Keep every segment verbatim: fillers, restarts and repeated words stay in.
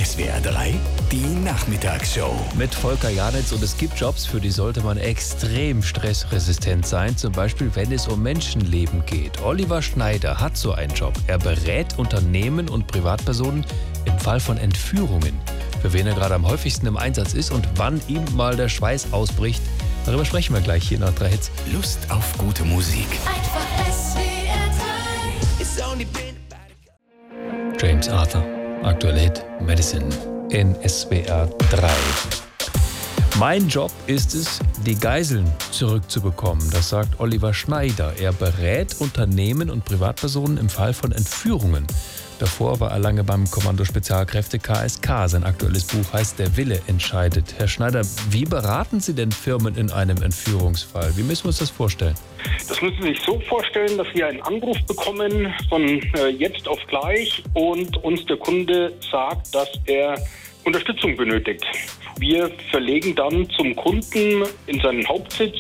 S W R drei, die Nachmittagsshow. Mit Volker Janitz, und es gibt Jobs, für die sollte man extrem stressresistent sein. Zum Beispiel, wenn es um Menschenleben geht. Oliver Schneider hat so einen Job. Er berät Unternehmen und Privatpersonen im Fall von Entführungen. Für wen er gerade am häufigsten im Einsatz ist und wann ihm mal der Schweiß ausbricht, darüber sprechen wir gleich hier nach drei Hits. Lust auf gute Musik. Einfach S W R drei. James Arthur, aktueller Hit Medicine in S W R drei. Mein Job ist es, die Geiseln zurückzubekommen. Das sagt Oliver Schneider. Er berät Unternehmen und Privatpersonen im Fall von Entführungen. Davor war er lange beim Kommando Spezialkräfte K S K. Sein aktuelles Buch heißt Der Wille entscheidet. Herr Schneider, wie beraten Sie denn Firmen in einem Entführungsfall? Wie müssen wir uns das vorstellen? Das müssen Sie sich so vorstellen, dass wir einen Anruf bekommen von äh, jetzt auf gleich und uns der Kunde sagt, dass er Unterstützung benötigt. Wir verlegen dann zum Kunden in seinen Hauptsitz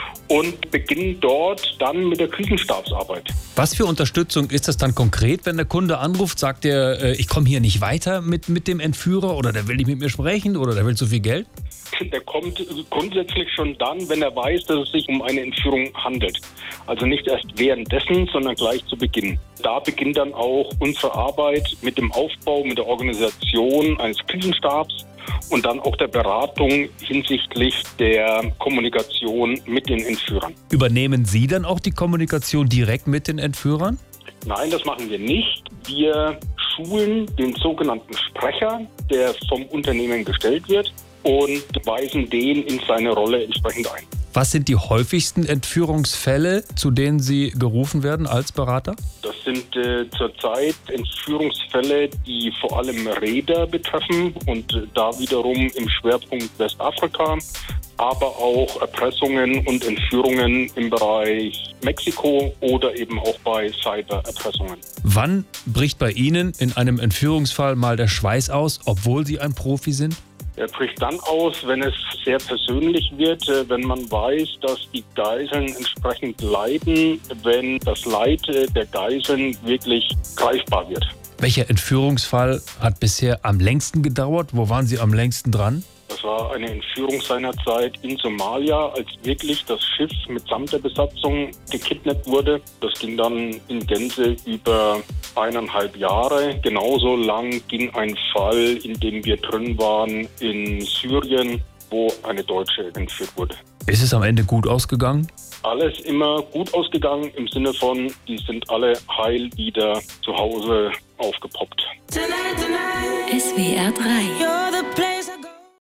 und beginnen dort dann mit der Krisenstabsarbeit. Was für Unterstützung ist das dann konkret, wenn der Kunde anruft? Sagt er, äh, ich komme hier nicht weiter mit, mit dem Entführer, oder der will nicht mit mir sprechen, oder der will zu viel Geld? Der kommt grundsätzlich schon dann, wenn er weiß, dass es sich um eine Entführung handelt. Also nicht erst währenddessen, sondern gleich zu Beginn. Da beginnt dann auch unsere Arbeit mit dem Aufbau, mit der Organisation eines Krisenstabs und dann auch der Beratung hinsichtlich der Kommunikation mit den Entführern. Übernehmen Sie dann auch die Kommunikation direkt mit den Entführern? Nein, das machen wir nicht. Wir schulen den sogenannten Sprecher, der vom Unternehmen gestellt wird, und weisen den in seine Rolle entsprechend ein. Was sind die häufigsten Entführungsfälle, zu denen Sie gerufen werden als Berater? Das sind äh, zurzeit Entführungsfälle, die vor allem Reeder betreffen und äh, da wiederum im Schwerpunkt Westafrika, aber auch Erpressungen und Entführungen im Bereich Mexiko oder eben auch bei Cybererpressungen. Wann bricht bei Ihnen in einem Entführungsfall mal der Schweiß aus, obwohl Sie ein Profi sind? Er bricht dann aus, wenn es sehr persönlich wird, wenn man weiß, dass die Geiseln entsprechend leiden, wenn das Leid der Geiseln wirklich greifbar wird. Welcher Entführungsfall hat bisher am längsten gedauert? Wo waren Sie am längsten dran? Das war eine Entführung seinerzeit in Somalia, als wirklich das Schiff mitsamt der Besatzung gekidnappt wurde. Das ging dann in Gänze über eineinhalb Jahre. Genauso lang ging ein Fall, in dem wir drin waren, in Syrien, wo eine Deutsche entführt wurde. Ist es am Ende gut ausgegangen? Alles immer gut ausgegangen im Sinne von, die sind alle heil wieder zu Hause aufgepoppt. S W R drei.